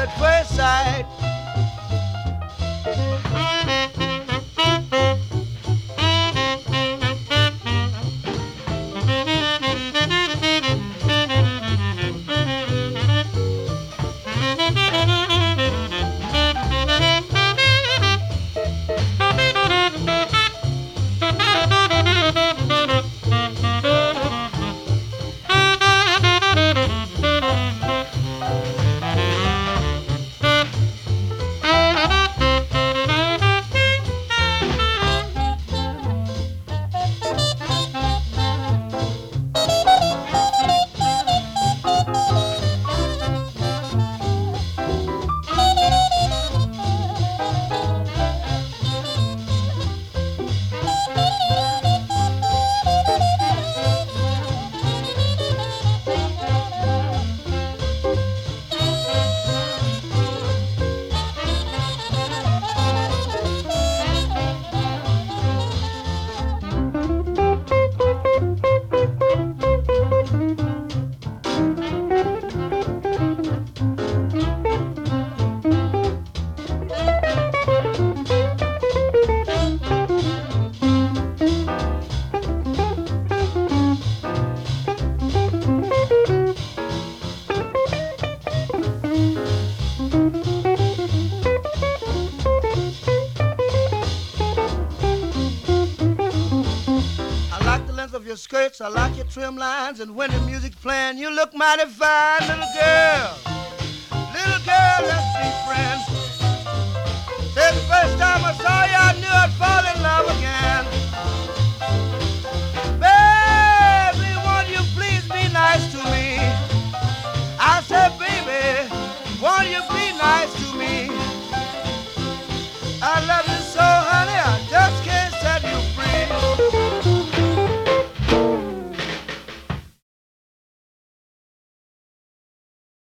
at first sight. Of your skirts, I like your trim lines, and when the music's playing, you look mighty fine, little girl. Little girl, let's be friends. Said the first time I saw